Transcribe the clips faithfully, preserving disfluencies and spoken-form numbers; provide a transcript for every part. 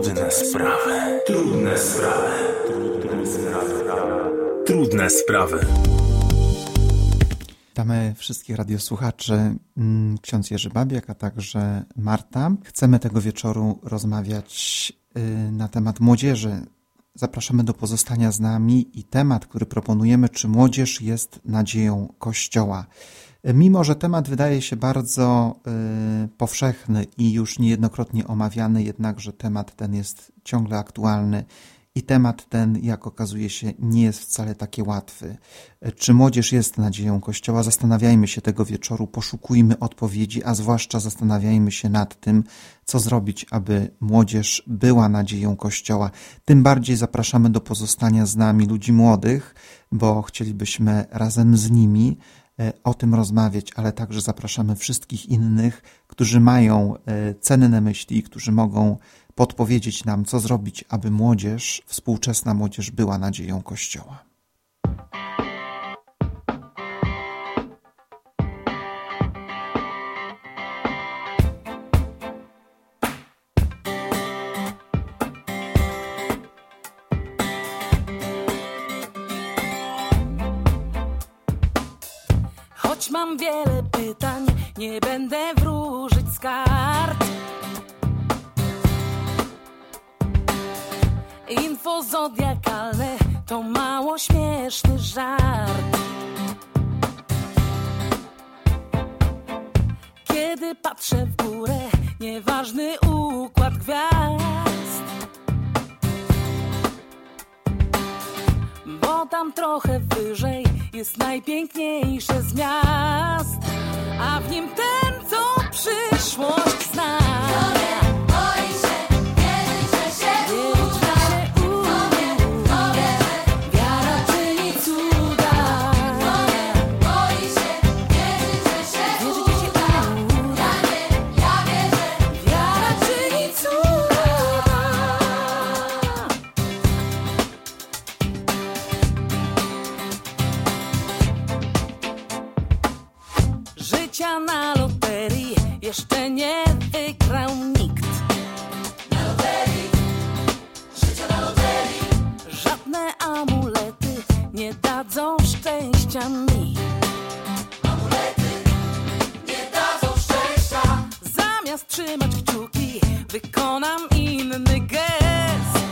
Trudne sprawy. Trudne sprawy. Trudne sprawy. Trudne sprawy. Witamy wszystkich radiosłuchaczy, ksiądz Jerzy Babiak, a także Marta. Chcemy tego wieczoru rozmawiać na temat młodzieży. Zapraszamy do pozostania z nami i temat, który proponujemy, czy młodzież jest nadzieją Kościoła. Mimo że temat wydaje się bardzo y, powszechny i już niejednokrotnie omawiany, jednakże temat ten jest ciągle aktualny i temat ten, jak okazuje się, nie jest wcale taki łatwy. Czy młodzież jest nadzieją Kościoła? Zastanawiajmy się tego wieczoru, poszukujmy odpowiedzi, a zwłaszcza zastanawiajmy się nad tym, co zrobić, aby młodzież była nadzieją Kościoła. Tym bardziej zapraszamy do pozostania z nami ludzi młodych, bo chcielibyśmy razem z nimi o tym rozmawiać, ale także zapraszamy wszystkich innych, którzy mają cenne myśli, którzy mogą podpowiedzieć nam, co zrobić, aby młodzież, współczesna młodzież była nadzieją Kościoła. Choć mam wiele pytań, nie będę wróżyć z kart. Info zodiakalne to mało śmieszny żart. Kiedy patrzę w górę, nieważny układ gwiazd, bo tam trochę wyżej jest najpiękniejsze z miast, a w nim ten, co przyszłość zna. Na loterii jeszcze nie wygrał nikt. Na loterii, życia na loterii. Żadne amulety nie dadzą szczęścia mi. Amulety nie dadzą szczęścia. Zamiast trzymać kciuki, wykonam inny gest.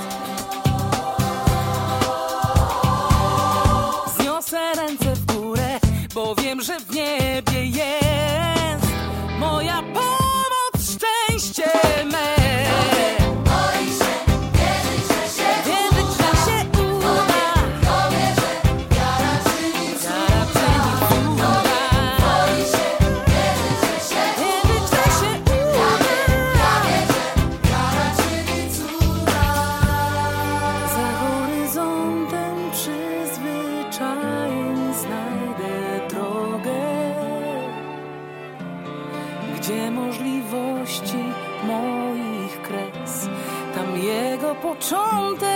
Zniosę ręce w górę, bo wiem, że w niebie jest moja pomoc, szczęście me. Boi się wierzyć, że się wierzyć, że się uda. Kto wierzy, wiara czyni cuda. Boi się wierzyć, że się wierzyć, że się uda. Ja wierzę, wiara czyni cuda. Za horyzontem przyzwyczajeń znajdę drogę, gdzie możliwości moich kres, tam jego początek.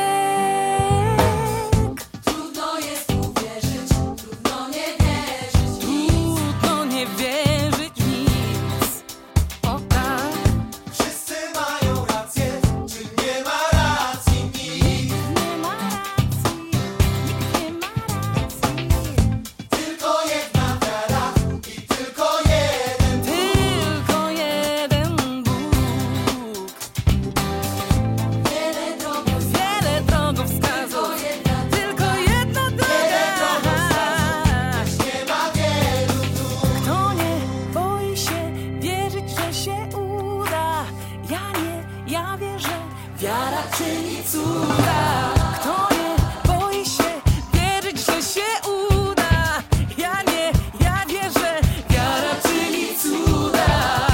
Trudno jest uwierzyć, trudno nie wierzyć, trudno nie wierzyć w nic. O tak. Wszyscy mają rację, czy nie ma racji nikt? Nie ma racji, nikt nie ma racji. Tylko jedna wiara i tylko jeden Bóg. Wiele drogów, wiele drogowskazów, tylko jedna droga. Nie ma wielu dróg. Kto nie boi się wierzyć, że się uda? Ja nie, ja wierzę, wiara czyni cuda. Kto nie boi się wierzyć, że się uda? Ja nie, ja wierzę, wiara czyni cuda.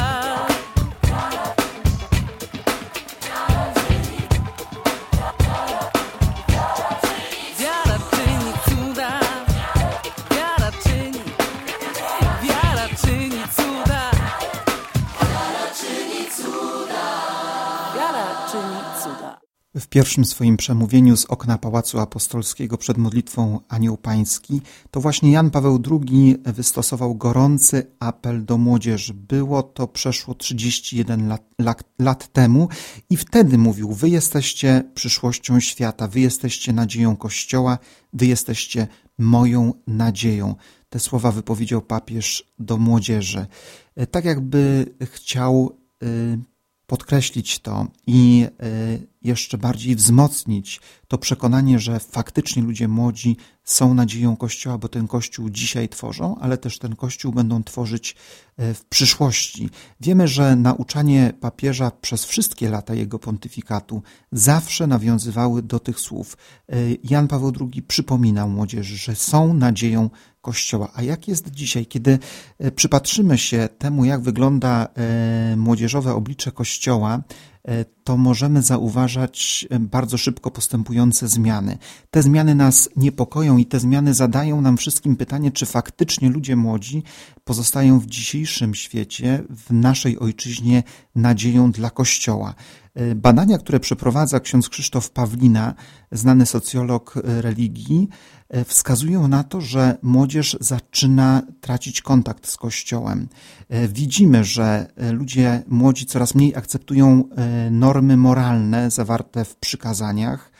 Wiara czyni cuda, wiara czyni, wiara czyni cuda, wiara czyni cuda, wiara czyni cuda. W pierwszym swoim przemówieniu z okna Pałacu Apostolskiego przed modlitwą Anioł Pański to właśnie Jan Paweł drugi wystosował gorący apel do młodzieży. Było to przeszło trzydzieści jeden lat, lat, lat temu i wtedy mówił: wy jesteście przyszłością świata, wy jesteście nadzieją Kościoła, wy jesteście moją nadzieją. Te słowa wypowiedział papież do młodzieży. Tak jakby chciał podkreślić to i jeszcze bardziej wzmocnić to przekonanie, że faktycznie ludzie młodzi są nadzieją Kościoła, bo ten Kościół dzisiaj tworzą, ale też ten Kościół będą tworzyć w przyszłości. Wiemy, że nauczanie papieża przez wszystkie lata jego pontyfikatu zawsze nawiązywały do tych słów. Jan Paweł drugi przypominał młodzieży, że są nadzieją Kościoła. A jak jest dzisiaj, kiedy przypatrzymy się temu, jak wygląda młodzieżowe oblicze Kościoła, to możemy zauważać bardzo szybko postępujące zmiany. Te zmiany nas niepokoją i te zmiany zadają nam wszystkim pytanie, czy faktycznie ludzie młodzi pozostają w dzisiejszym świecie, w naszej ojczyźnie nadzieją dla Kościoła. Badania, które przeprowadza ksiądz Krzysztof Pawlina, znany socjolog religii, wskazują na to, że młodzież zaczyna tracić kontakt z Kościołem. Widzimy, że ludzie młodzi coraz mniej akceptują normy moralne zawarte w przykazaniach.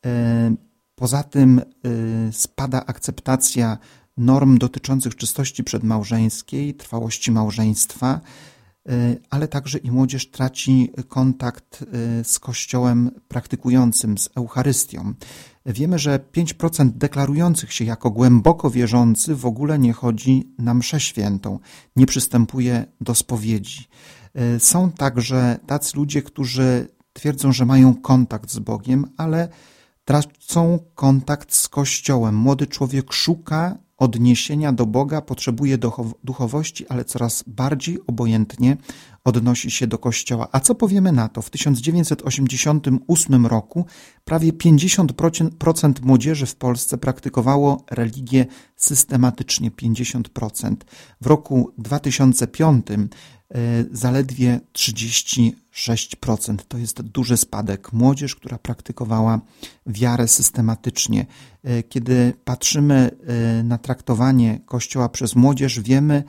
Poza tym spada akceptacja norm dotyczących czystości przedmałżeńskiej, trwałości małżeństwa, ale także i młodzież traci kontakt z Kościołem praktykującym, z Eucharystią. Wiemy, że pięć procent deklarujących się jako głęboko wierzący w ogóle nie chodzi na mszę świętą, nie przystępuje do spowiedzi. Są także tacy ludzie, którzy twierdzą, że mają kontakt z Bogiem, ale tracą kontakt z Kościołem. Młody człowiek szuka odniesienia do Boga, potrzebuje duchowości, ale coraz bardziej obojętnie odnosi się do Kościoła. A co powiemy na to? W tysiąc dziewięćset osiemdziesiątym ósmym roku prawie pięćdziesiąt procent młodzieży w Polsce praktykowało religię systematycznie, pięćdziesiąt procent. W roku dwa tysiące piątym zaledwie trzydzieści sześć procent. To jest duży spadek. Młodzież, która praktykowała wiarę systematycznie. Kiedy patrzymy na traktowanie Kościoła przez młodzież, wiemy,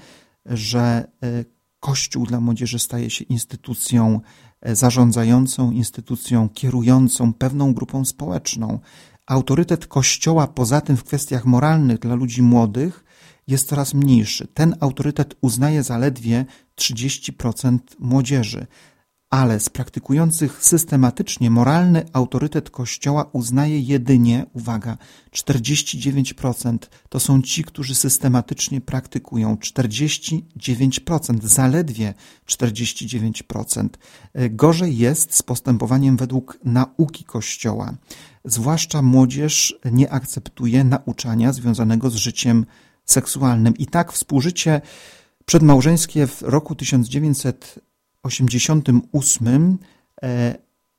że Kościół dla młodzieży staje się instytucją zarządzającą, instytucją kierującą pewną grupą społeczną. Autorytet Kościoła, poza tym w kwestiach moralnych dla ludzi młodych, jest coraz mniejszy. Ten autorytet uznaje zaledwie trzydzieści procent młodzieży, ale z praktykujących systematycznie moralny autorytet Kościoła uznaje jedynie, uwaga, czterdzieści dziewięć procent. To są ci, którzy systematycznie praktykują. czterdzieści dziewięć procent, zaledwie czterdzieści dziewięć procent. Gorzej jest z postępowaniem według nauki Kościoła. Zwłaszcza młodzież nie akceptuje nauczania związanego z życiem seksualnym. I tak współżycie przedmałżeńskie w roku tysiąc dziewięćset osiemdziesiątym ósmym e,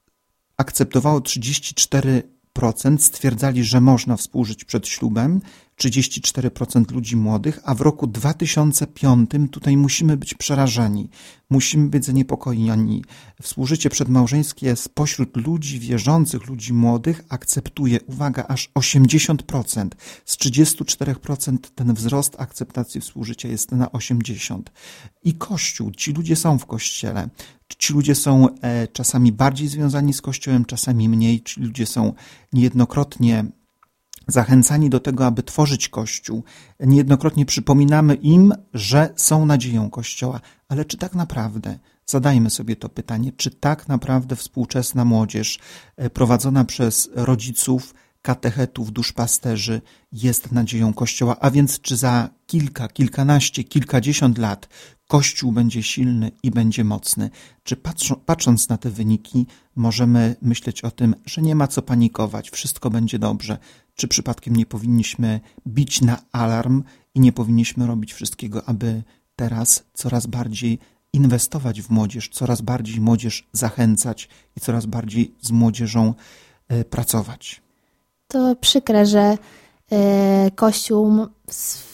akceptowało trzydzieści cztery procent, stwierdzali, że można współżyć przed ślubem, trzydzieści cztery procent ludzi młodych, a w roku dwa tysiące piątym tutaj musimy być przerażeni, musimy być zaniepokojeni. Współżycie przedmałżeńskie spośród ludzi wierzących, ludzi młodych akceptuje, uwaga, aż osiemdziesiąt procent. Z trzydzieści cztery procent ten wzrost akceptacji współżycia jest na osiemdziesiąt procent. I Kościół, ci ludzie są w Kościele. Ci ludzie są e, czasami bardziej związani z Kościołem, czasami mniej. Ci ludzie są niejednokrotnie zachęcani do tego, aby tworzyć Kościół. Niejednokrotnie przypominamy im, że są nadzieją Kościoła. Ale czy tak naprawdę, zadajmy sobie to pytanie, czy tak naprawdę współczesna młodzież prowadzona przez rodziców, katechetów, duszpasterzy jest nadzieją Kościoła? A więc czy za kilka, kilkanaście, kilkadziesiąt lat Kościół będzie silny i będzie mocny? Czy patrzą, patrząc na te wyniki możemy myśleć o tym, że nie ma co panikować, wszystko będzie dobrze? Czy przypadkiem nie powinniśmy bić na alarm i nie powinniśmy robić wszystkiego, aby teraz coraz bardziej inwestować w młodzież, coraz bardziej młodzież zachęcać i coraz bardziej z młodzieżą pracować? To przykre, że Kościół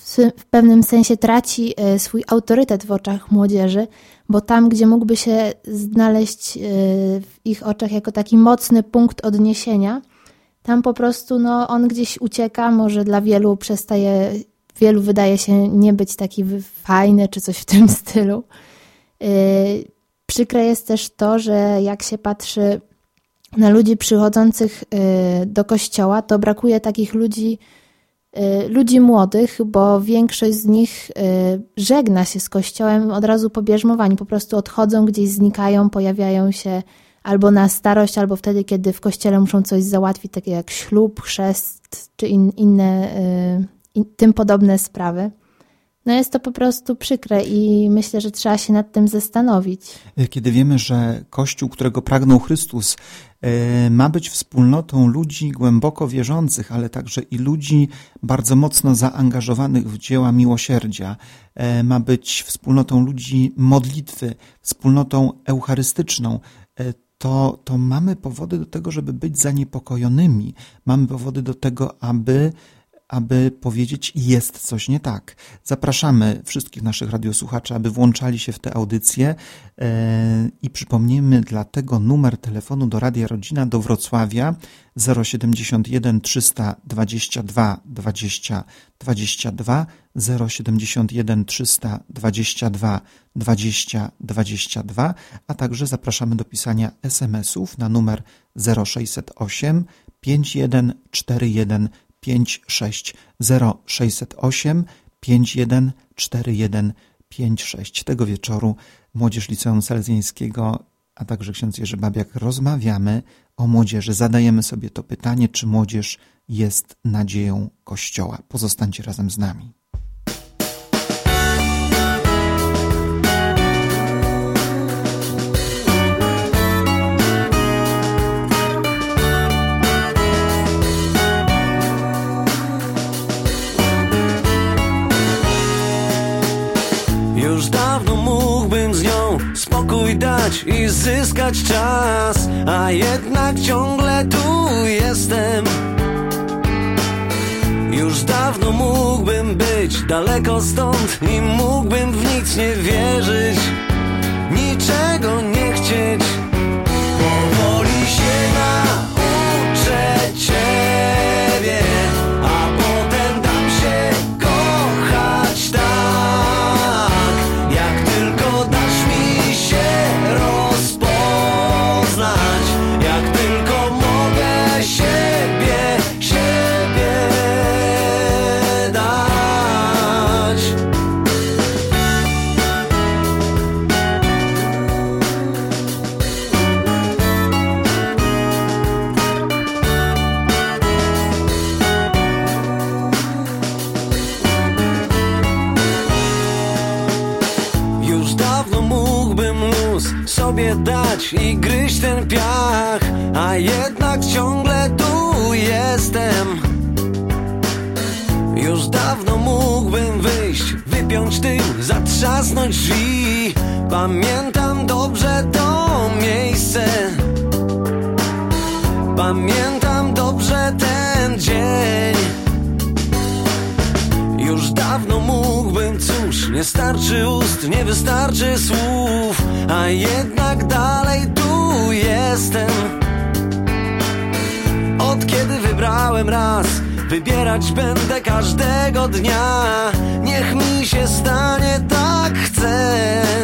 w pewnym sensie traci swój autorytet w oczach młodzieży, bo tam, gdzie mógłby się znaleźć w ich oczach jako taki mocny punkt odniesienia, tam po prostu no, on gdzieś ucieka, może dla wielu przestaje, wielu wydaje się nie być taki fajny czy coś w tym stylu. Przykre jest też to, że jak się patrzy na ludzi przychodzących do kościoła, to brakuje takich ludzi, ludzi młodych, bo większość z nich żegna się z kościołem od razu po bierzmowaniu. Po prostu odchodzą, gdzieś znikają, pojawiają się albo na starość, albo wtedy, kiedy w kościele muszą coś załatwić, takie jak ślub, chrzest czy in, inne in, tym podobne sprawy. No jest to po prostu przykre i myślę, że trzeba się nad tym zastanowić. Kiedy wiemy, że Kościół, którego pragnął Chrystus, ma być wspólnotą ludzi głęboko wierzących, ale także i ludzi bardzo mocno zaangażowanych w dzieła miłosierdzia, ma być wspólnotą ludzi modlitwy, wspólnotą eucharystyczną, to, to mamy powody do tego, żeby być zaniepokojonymi. Mamy powody do tego, aby aby powiedzieć, jest coś nie tak. Zapraszamy wszystkich naszych radiosłuchaczy, aby włączali się w te audycje yy, i przypomnijmy dlatego numer telefonu do Radia Rodzina do Wrocławia zero siedemdziesiąt jeden trzysta dwadzieścia dwa dwadzieścia dwadzieścia dwa, zero siedemdziesiąt jeden trzysta dwadzieścia dwa dwadzieścia dwadzieścia dwa, a także zapraszamy do pisania es em esów na numer zero sześćset osiem pięć jeden cztery jeden pięć sześć zero sześćset osiem pięć jeden cztery jeden pięć sześć. Tego wieczoru Młodzież Liceum Salezjańskiego, a także ksiądz Jerzy Babiak rozmawiamy o młodzieży. Zadajemy sobie to pytanie, czy młodzież jest nadzieją Kościoła. Pozostańcie razem z nami. Już dawno mógłbym z nią spokój dać i zyskać czas, a jednak ciągle tu jestem. Już dawno mógłbym być daleko stąd i mógłbym w nic nie wierzyć, niczego nie chcieć. Powoli się nauczę Ciebie, a potem dam się kochać tak. Sobie dać i gryźć ten piach, a jednak ciągle tu jestem. Już dawno mógłbym wyjść, wypiąć tył, zatrzasnąć drzwi. Pamiętam dobrze to miejsce, pamiętam dobrze ten dzień. Już dawno mógłbym, cóż, nie starczy ust, nie wystarczy słów, a jednak dalej tu jestem. Od kiedy wybrałem raz, wybierać będę każdego dnia. Niech mi się stanie, tak chcę.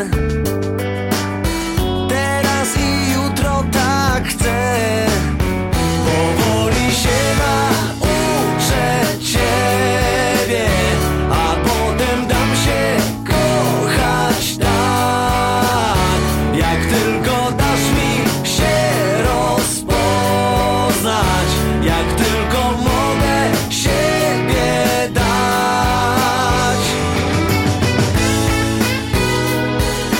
Teraz i jutro tak chcę. Powoli się nauczę Ciebie, a potem dam się kochać tak. Jak tylko dasz mi się rozpoznać, jak tylko mogę siebie dać.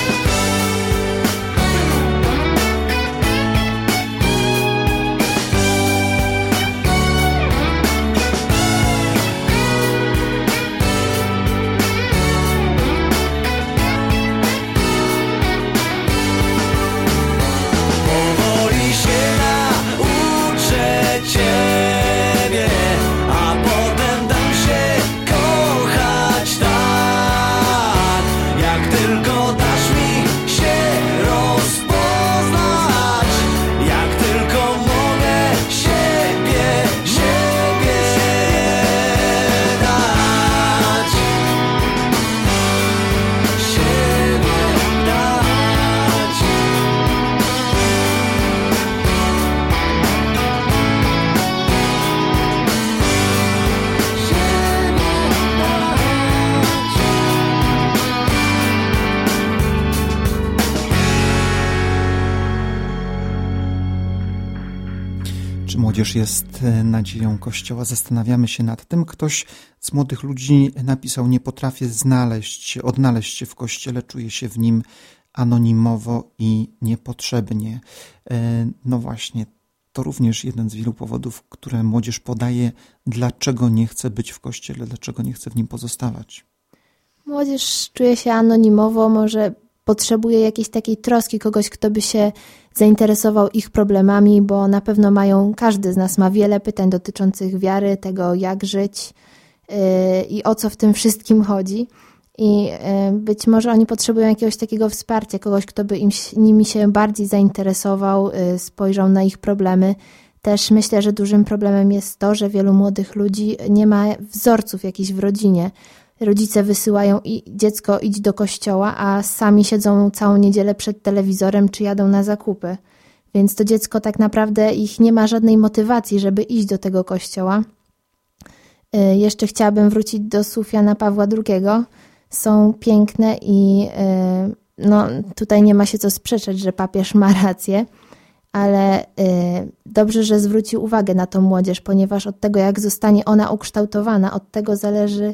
Czy młodzież jest nadzieją Kościoła? Zastanawiamy się nad tym. Ktoś z młodych ludzi napisał: nie potrafię znaleźć, odnaleźć się w Kościele, czuję się w nim anonimowo i niepotrzebnie. No właśnie, to również jeden z wielu powodów, które młodzież podaje, dlaczego nie chce być w Kościele, dlaczego nie chce w nim pozostawać. Młodzież czuje się anonimowo, może potrzebuje jakiejś takiej troski, kogoś, kto by się zainteresował ich problemami, bo na pewno mają, każdy z nas ma wiele pytań dotyczących wiary, tego jak żyć yy, i o co w tym wszystkim chodzi. I yy, być może oni potrzebują jakiegoś takiego wsparcia, kogoś, kto by im, nimi się bardziej zainteresował, yy, spojrzał na ich problemy. Też myślę, że dużym problemem jest to, że wielu młodych ludzi nie ma wzorców jakichś w rodzinie. Rodzice wysyłają i dziecko idź do kościoła, a sami siedzą całą niedzielę przed telewizorem czy jadą na zakupy. Więc to dziecko tak naprawdę ich nie ma żadnej motywacji, żeby iść do tego kościoła. Yy, jeszcze chciałabym wrócić do słów Jana Pawła drugiego. Są piękne i yy, no, tutaj nie ma się co sprzeczać, że papież ma rację, ale yy, dobrze, że zwrócił uwagę na tą młodzież, ponieważ od tego, jak zostanie ona ukształtowana, od tego zależy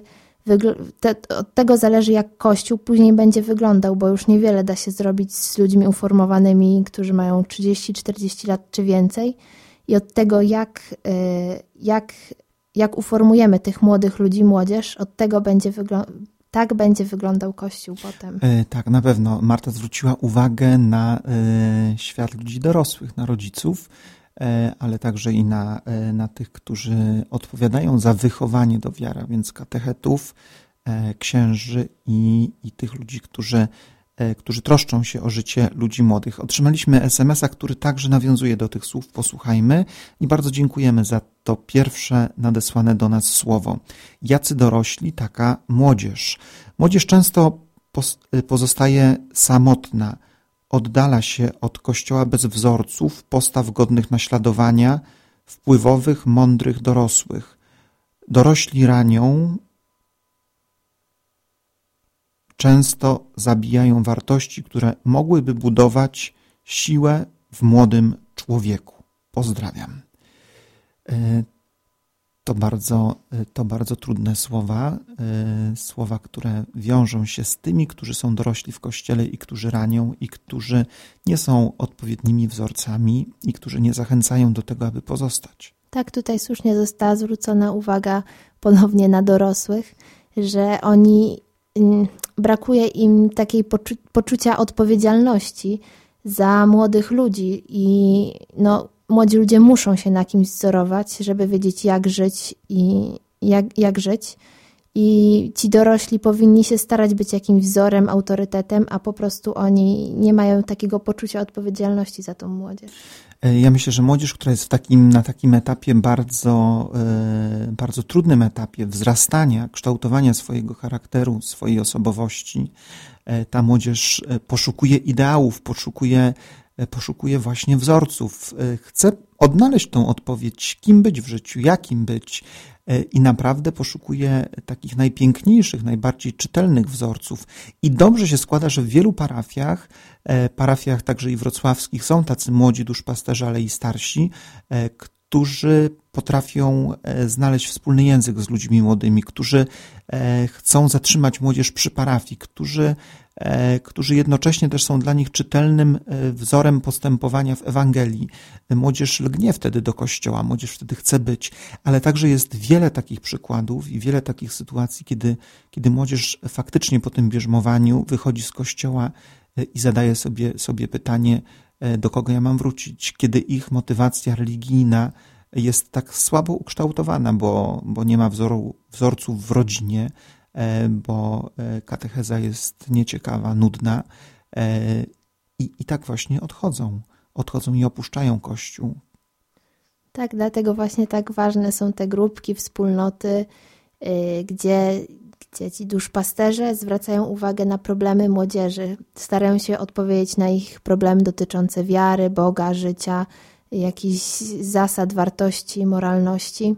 Od tego zależy, jak Kościół później będzie wyglądał, bo już niewiele da się zrobić z ludźmi uformowanymi, którzy mają trzydzieści czterdzieści lat czy więcej. I od tego, jak, jak, jak uformujemy tych młodych ludzi, młodzież, od tego będzie wyglądał, tak będzie wyglądał Kościół potem. E, tak, na pewno. Marta zwróciła uwagę na e, świat ludzi dorosłych, na rodziców, ale także i na, na tych, którzy odpowiadają za wychowanie do wiary, więc katechetów, księży i, i tych ludzi, którzy, którzy troszczą się o życie ludzi młodych. Otrzymaliśmy es em es a, który także nawiązuje do tych słów. Posłuchajmy i bardzo dziękujemy za to pierwsze nadesłane do nas słowo. Jacy dorośli, taka młodzież. Młodzież często pozostaje samotna, oddala się od Kościoła bez wzorców, postaw godnych naśladowania, wpływowych, mądrych dorosłych. Dorośli ranią, często zabijają wartości, które mogłyby budować siłę w młodym człowieku. Pozdrawiam. To bardzo, to bardzo trudne słowa, słowa, które wiążą się z tymi, którzy są dorośli w Kościele i którzy ranią i którzy nie są odpowiednimi wzorcami i którzy nie zachęcają do tego, aby pozostać. Tak, tutaj słusznie została zwrócona uwaga ponownie na dorosłych, że oni, brakuje im takiej poczu- poczucia odpowiedzialności za młodych ludzi i no młodzi ludzie muszą się na kimś wzorować, żeby wiedzieć, jak żyć i jak, jak żyć. I ci dorośli powinni się starać być jakimś wzorem, autorytetem, a po prostu oni nie mają takiego poczucia odpowiedzialności za tą młodzież. Ja myślę, że młodzież, która jest w takim, na takim etapie bardzo, bardzo trudnym etapie wzrastania, kształtowania swojego charakteru, swojej osobowości, ta młodzież poszukuje ideałów, poszukuje poszukuje właśnie wzorców. Chce odnaleźć tą odpowiedź, kim być w życiu, jakim być i naprawdę poszukuje takich najpiękniejszych, najbardziej czytelnych wzorców. I dobrze się składa, że w wielu parafiach, parafiach także i wrocławskich są tacy młodzi duszpasterze, ale i starsi, którzy potrafią znaleźć wspólny język z ludźmi młodymi, którzy chcą zatrzymać młodzież przy parafii, którzy którzy jednocześnie też są dla nich czytelnym wzorem postępowania w Ewangelii. Młodzież lgnie wtedy do Kościoła, młodzież wtedy chce być, ale także jest wiele takich przykładów i wiele takich sytuacji, kiedy, kiedy młodzież faktycznie po tym bierzmowaniu wychodzi z Kościoła i zadaje sobie, sobie pytanie, do kogo ja mam wrócić, kiedy ich motywacja religijna jest tak słabo ukształtowana, bo, bo nie ma wzoru, wzorców w rodzinie, bo katecheza jest nieciekawa, nudna i, i tak właśnie odchodzą. Odchodzą i opuszczają Kościół. Tak, dlatego właśnie tak ważne są te grupki, wspólnoty, gdzie, gdzie ci duszpasterze zwracają uwagę na problemy młodzieży. Starają się odpowiedzieć na ich problemy dotyczące wiary, Boga, życia, jakichś zasad, wartości, moralności.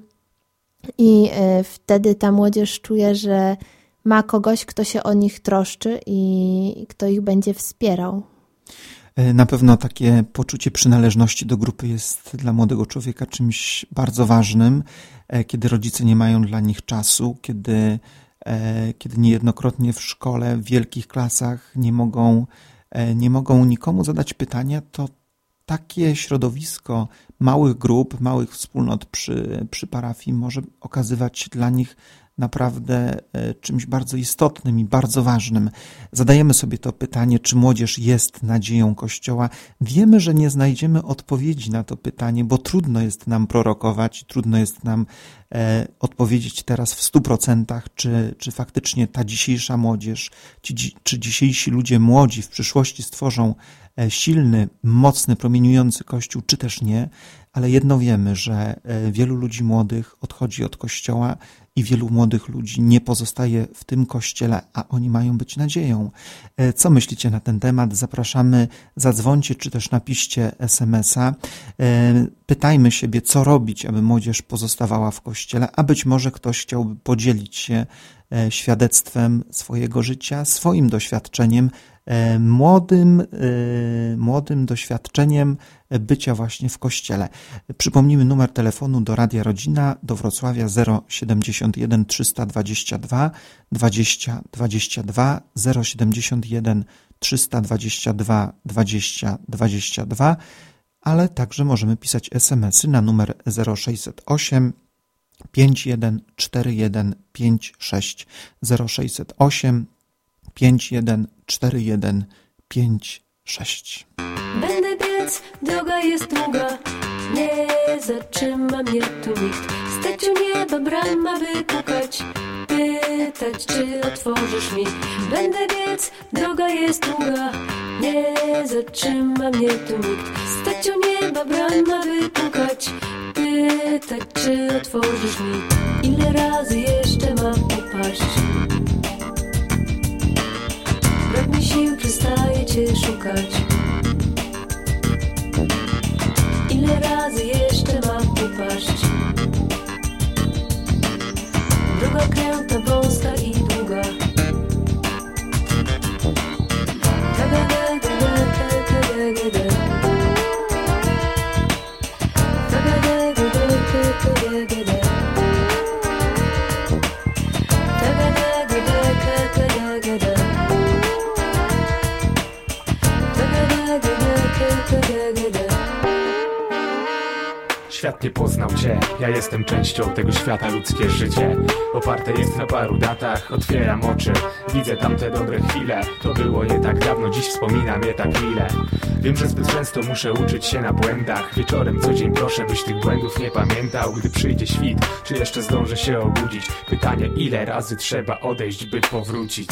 I wtedy ta młodzież czuje, że ma kogoś, kto się o nich troszczy i kto ich będzie wspierał. Na pewno takie poczucie przynależności do grupy jest dla młodego człowieka czymś bardzo ważnym, kiedy rodzice nie mają dla nich czasu, kiedy, kiedy niejednokrotnie w szkole, w wielkich klasach nie mogą, nie mogą nikomu zadać pytania, to takie środowisko małych grup, małych wspólnot przy, przy parafii może okazywać się dla nich naprawdę czymś bardzo istotnym i bardzo ważnym. Zadajemy sobie to pytanie, czy młodzież jest nadzieją Kościoła. Wiemy, że nie znajdziemy odpowiedzi na to pytanie, bo trudno jest nam prorokować, trudno jest nam e, odpowiedzieć teraz w stu procentach, czy, czy faktycznie ta dzisiejsza młodzież, ci, czy dzisiejsi ludzie młodzi w przyszłości stworzą silny, mocny, promieniujący Kościół, czy też nie, ale jedno wiemy, że wielu ludzi młodych odchodzi od Kościoła i wielu młodych ludzi nie pozostaje w tym Kościele, a oni mają być nadzieją. Co myślicie na ten temat? Zapraszamy, zadzwońcie, czy też napiszcie es em es a. Pytajmy siebie, co robić, aby młodzież pozostawała w Kościele, a być może ktoś chciałby podzielić się świadectwem swojego życia, swoim doświadczeniem, młodym, młodym doświadczeniem bycia właśnie w Kościele. Przypomnijmy numer telefonu do Radia Rodzina, do Wrocławia zero siedemdziesiąt jeden trzysta dwadzieścia dwa dwadzieścia dwadzieścia dwa, zero siedemdziesiąt jeden trzysta dwadzieścia dwa dwadzieścia dwadzieścia dwa, ale także możemy pisać es em esy na numer zero sześćset osiem pięć jeden cztery jeden pięć sześć, zero sześćset osiem pięć jeden cztery jeden pięć sześć. Będę biec, droga jest długa, nie zatrzyma mnie tu nikt. Stać u nieba brama wykukać, pytać, czy otworzysz mi. Będę biec, droga jest długa, nie zatrzyma mnie tu nikt. Stać u nieba brama wykukać, pytać, czy otworzysz mi. Ile razy jeszcze mam upaść? Brak mi sił, przestaję Cię szukać. Ile razy jeszcze mam upaść? Droga kręta, wąska i długa. Świat nie poznał Cię, ja jestem częścią tego świata, ludzkie życie oparte jest na paru datach, otwieram oczy, widzę tamte dobre chwile. To było nie tak dawno, dziś wspominam je tak mile. Wiem, że zbyt często muszę uczyć się na błędach. Wieczorem co dzień proszę, byś tych błędów nie pamiętał. Gdy przyjdzie świt, czy jeszcze zdążę się obudzić? Pytanie, ile razy trzeba odejść, by powrócić?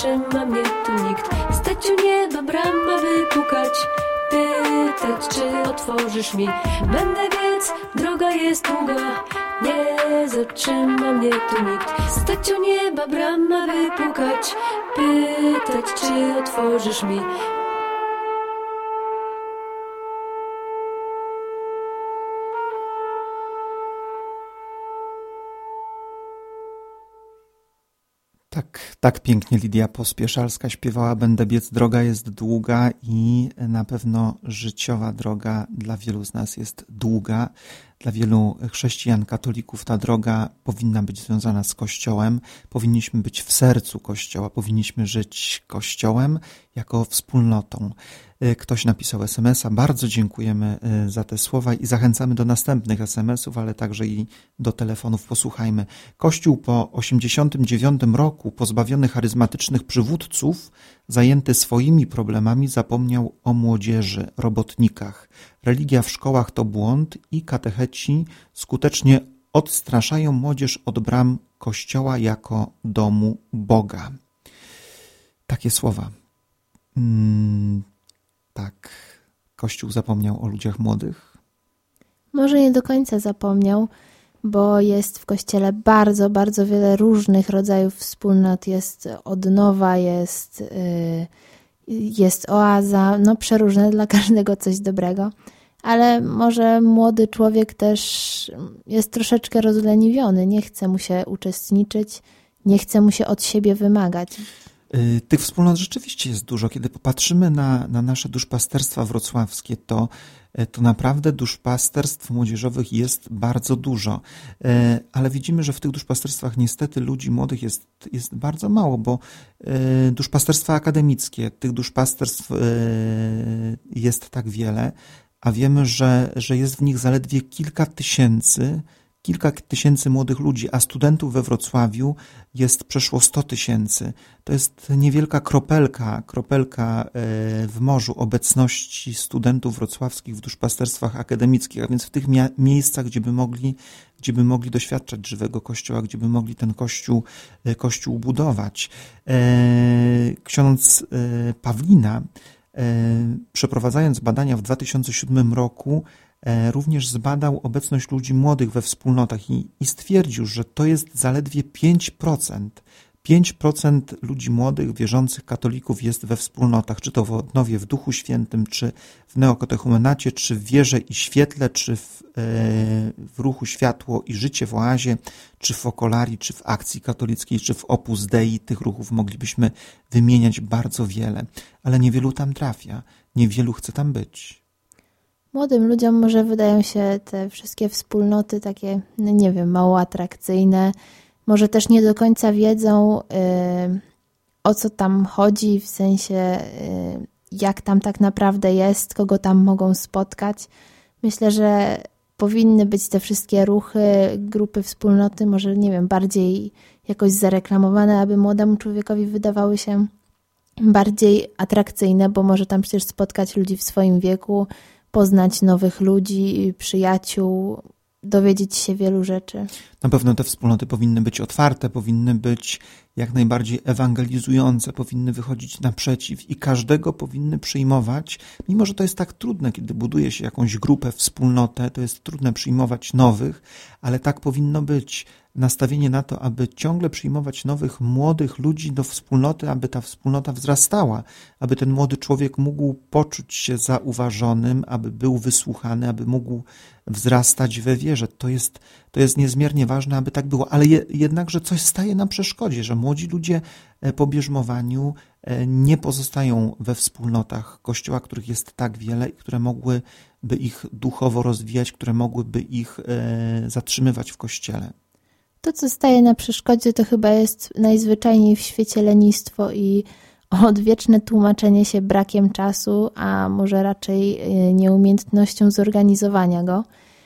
zatrzyma mnie tu nikt. Stać u nieba brama, by pukać, pytać, czy otworzysz mi. Będę biec, droga jest długa, nie zatrzyma mnie tu nikt. Stać u nieba brama, by pukać, pytać, czy otworzysz mi. Tak, tak pięknie Lidia Pospieszalska śpiewała Będę biec, droga jest długa i na pewno życiowa droga dla wielu z nas jest długa. Dla wielu chrześcijan, katolików ta droga powinna być związana z Kościołem. Powinniśmy być w sercu Kościoła, powinniśmy żyć Kościołem jako wspólnotą. Ktoś napisał es em es a, bardzo dziękujemy za te słowa i zachęcamy do następnych es em esów, ale także i do telefonów. Posłuchajmy. Kościół po osiemdziesiątym dziewiątym roku, pozbawiony charyzmatycznych przywódców, zajęty swoimi problemami, zapomniał o młodzieży, robotnikach. Religia w szkołach to błąd i katecheci skutecznie odstraszają młodzież od bram Kościoła jako domu Boga. Takie słowa. Hmm, tak, Kościół zapomniał o ludziach młodych? Może nie do końca zapomniał, bo jest w Kościele bardzo, bardzo wiele różnych rodzajów wspólnot. Jest odnowa, jest, yy, jest oaza, no przeróżne, dla każdego coś dobrego. Ale może młody człowiek też jest troszeczkę rozleniwiony, nie chce mu się uczestniczyć, nie chce mu się od siebie wymagać. Tych wspólnot rzeczywiście jest dużo. Kiedy popatrzymy na, na nasze duszpasterstwa wrocławskie, to, to naprawdę duszpasterstw młodzieżowych jest bardzo dużo. Ale widzimy, że w tych duszpasterstwach niestety ludzi młodych jest, jest bardzo mało, bo duszpasterstwa akademickie, tych duszpasterstw jest tak wiele, a wiemy, że, że jest w nich zaledwie kilka tysięcy, kilka tysięcy młodych ludzi, a studentów we Wrocławiu jest przeszło sto tysięcy. To jest niewielka kropelka, kropelka w morzu obecności studentów wrocławskich w duszpasterstwach akademickich, a więc w tych mia- miejscach, gdzie by mogli, gdzie by mogli doświadczać żywego Kościoła, gdzie by mogli ten Kościół, Kościół budować. Ksiądz Pawlina, przeprowadzając badania w dwa tysiące siódmym roku, również zbadał obecność ludzi młodych we wspólnotach i, i stwierdził, że to jest zaledwie pięć procent. pięć procent ludzi młodych, wierzących katolików jest we wspólnotach, czy to w odnowie w Duchu Świętym, czy w neokatechumenacie, czy w wierze i świetle, czy w, e, w ruchu Światło i Życie w oazie, czy w Fokolarii, czy w Akcji Katolickiej, czy w Opus Dei. Tych ruchów moglibyśmy wymieniać bardzo wiele, ale niewielu tam trafia, niewielu chce tam być. Młodym ludziom może wydają się te wszystkie wspólnoty takie, no nie wiem, mało atrakcyjne. Może też nie do końca wiedzą, y, o co tam chodzi, w sensie y, jak tam tak naprawdę jest, kogo tam mogą spotkać. Myślę, że powinny być te wszystkie ruchy, grupy, wspólnoty, może nie wiem, bardziej jakoś zareklamowane, aby młodemu człowiekowi wydawały się bardziej atrakcyjne, bo może tam przecież spotkać ludzi w swoim wieku, poznać nowych ludzi, przyjaciół, dowiedzieć się wielu rzeczy. Na pewno te wspólnoty powinny być otwarte, powinny być jak najbardziej ewangelizujące, powinny wychodzić naprzeciw i każdego powinny przyjmować, mimo że to jest tak trudne, kiedy buduje się jakąś grupę, wspólnotę, to jest trudne przyjmować nowych, ale tak powinno być. Nastawienie na to, aby ciągle przyjmować nowych, młodych ludzi do wspólnoty, aby ta wspólnota wzrastała, aby ten młody człowiek mógł poczuć się zauważonym, aby był wysłuchany, aby mógł wzrastać we wierze. To jest, to jest niezmiernie ważne, aby tak było, ale je, jednakże coś staje na przeszkodzie, że młodzi ludzie po bierzmowaniu nie pozostają we wspólnotach Kościoła, których jest tak wiele i które mogłyby ich duchowo rozwijać, które mogłyby ich zatrzymywać w Kościele. To, co staje na przeszkodzie, to chyba jest najzwyczajniej w świecie lenistwo i odwieczne tłumaczenie się brakiem czasu, a może raczej nieumiejętnością zorganizowania go.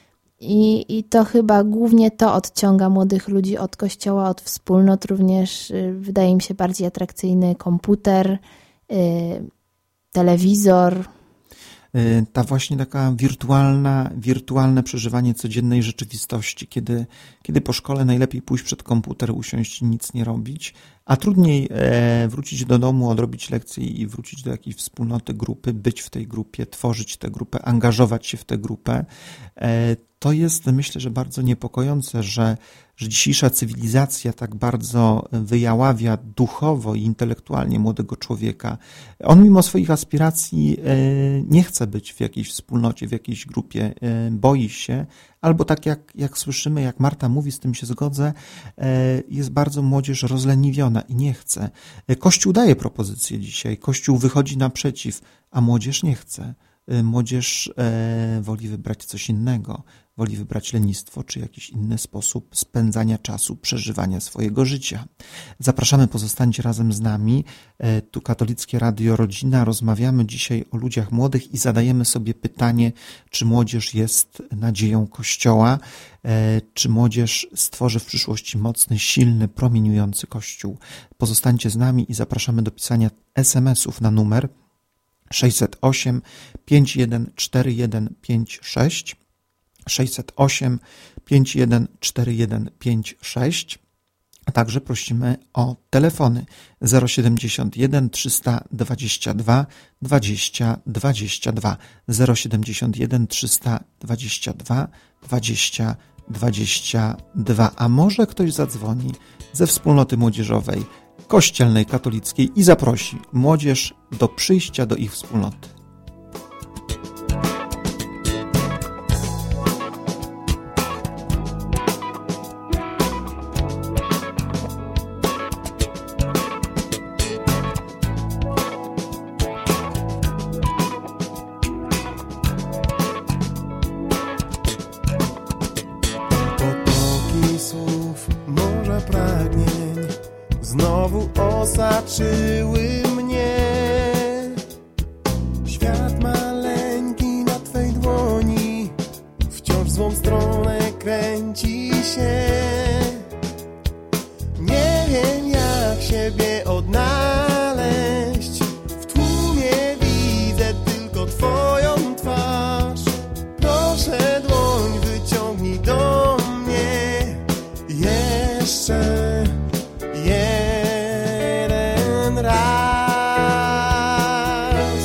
I, i to chyba głównie to odciąga młodych ludzi od Kościoła, od wspólnot. Również wydaje mi się bardziej atrakcyjny komputer, yy, telewizor. Ta właśnie taka wirtualna, wirtualne przeżywanie codziennej rzeczywistości, kiedy, kiedy po szkole najlepiej pójść przed komputer, usiąść i nic nie robić, a trudniej wrócić do domu, odrobić lekcje i wrócić do jakiejś wspólnoty, grupy, być w tej grupie, tworzyć tę grupę, angażować się w tę grupę. To jest, myślę, że bardzo niepokojące, że, że dzisiejsza cywilizacja tak bardzo wyjaławia duchowo i intelektualnie młodego człowieka. On mimo swoich aspiracji nie chce być w jakiejś wspólnocie, w jakiejś grupie, boi się, albo tak jak, jak słyszymy, jak Marta mówi, z tym się zgodzę, jest bardzo młodzież rozleniwiona i nie chce. Kościół daje propozycje dzisiaj, Kościół wychodzi naprzeciw, a młodzież nie chce. Młodzież woli wybrać coś innego, woli wybrać lenistwo czy jakiś inny sposób spędzania czasu, przeżywania swojego życia. Zapraszamy, pozostańcie razem z nami. Tu Katolickie Radio Rodzina. Rozmawiamy dzisiaj o ludziach młodych i zadajemy sobie pytanie, czy młodzież jest nadzieją Kościoła, czy młodzież stworzy w przyszłości mocny, silny, promieniujący Kościół. Pozostańcie z nami i zapraszamy do pisania es em esów na numer sześćset osiem pięć jeden cztery jeden pięć sześć, sześćset osiem pięć jeden cztery jeden pięć sześć, a także prosimy o telefony zero siedemdziesiąt jeden trzysta dwadzieścia dwa dwadzieścia dwadzieścia dwa, zero siedemdziesiąt jeden trzysta dwadzieścia dwa dwadzieścia dwadzieścia dwa, a może ktoś zadzwoni ze wspólnoty młodzieżowej kościelnej, katolickiej i zaprosi młodzież do przyjścia do ich wspólnoty. Potoki słów, morze pragnień znowu osaczyły mnie. Świat maleńki na Twej dłoni wciąż w złą stronę kręci się. Nie wiem, jak siebie odnaleźć. W tłumie widzę tylko Twoją twarz. Proszę, dłoń wyciągnij do mnie jeszcze. Jeden raz.